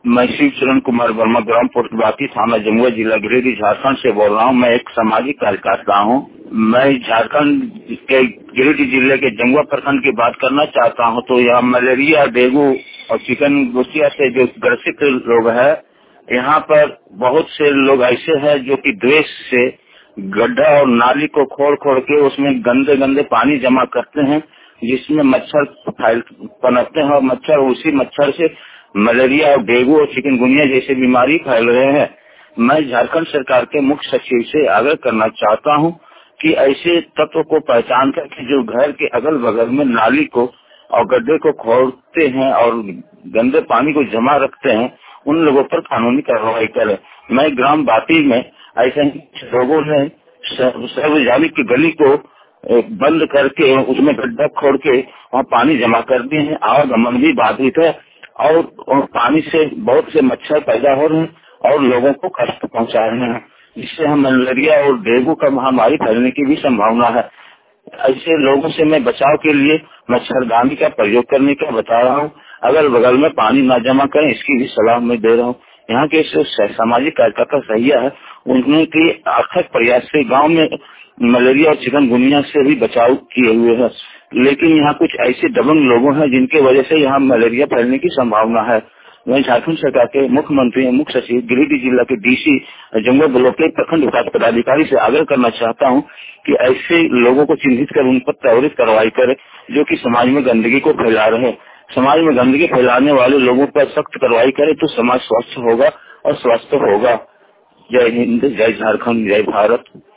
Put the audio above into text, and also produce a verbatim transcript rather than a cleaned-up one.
मैं शिव चरण कुमार वर्मा, ग्राम पोटबाती, थाना जमुआ, जिला गिरिडीह, झारखंड से बोल रहा हूँ। मैं एक सामाजिक कार्यकर्ता हूँ। मैं झारखंड के गिरिडीह जिले के जमुआ प्रखंड की बात करना चाहता हूँ। तो यहाँ मलेरिया, डेंगू और चिकनगुनिया से जो ग्रसित लोग हैं, यहाँ पर बहुत से लोग ऐसे हैं जो कि द्वेष से गड्ढा और नाली को खोद खोद के उसमें गंदे गंदे पानी जमा करते हैं, जिसमें मच्छर फैल पनपते हैं और मच्छर उसी मच्छर से मलेरिया और डेंगू और चिकनगुनिया जैसी बीमारी फैल रहे हैं। मैं झारखंड सरकार के मुख्य सचिव से आग्रह करना चाहता हूं कि ऐसे तत्व को पहचान करके जो घर के अगल बगल में नाली को और गड्ढे को खोदते हैं और गंदे पानी को जमा रखते हैं, उन लोगों पर कानूनी कार्रवाई करें। मैं ग्राम बाती में ऐसे ही लोगों ने सार्वजनिक गली को बंद करके उसमें गड्ढा खोद के वहाँ पानी जमा कर दिए हैं। आवागमन भी बाधित है और, और पानी से बहुत से मच्छर पैदा हो रहे हैं और लोगों को कष्ट पहुंचा रहे हैं, जिससे हम मलेरिया और डेंगू का महामारी फैलने की भी संभावना है। ऐसे लोगों से मैं बचाव के लिए मच्छरदानी का प्रयोग करने का बता रहा हूँ। अगल बगल में पानी न जमा करें, इसकी भी सलाह मैं दे रहा हूँ। यहाँ के जो सामाजिक कार्यकर्ता सहिया है, उनके अथक प्रयास से गांव में मलेरिया और चिकनगुनिया से भी बचाव किए हुए हैं। लेकिन यहाँ कुछ ऐसे दबंग लोगों हैं जिनके वजह से यहाँ मलेरिया फैलने की संभावना है। मैं झारखंड सरकार के मुख्यमंत्री मुख्य सचिव गिरिडीह जिला के डीसी जमुआ ब्लॉक के प्रखंड विकास पदाधिकारी से आग्रह करना चाहता हूँ कि ऐसे लोगों को चिन्हित कर उन पर त्वरित कार्रवाई करे जो कि समाज में गंदगी को फैला रहे हैं। समाज में गंदगी फैलाने वाले लोगों पर सख्त कार्रवाई करे तो समाज स्वस्थ होगा और स्वस्थ होगा। जय हिंद, जय झारखंड, जय भारत।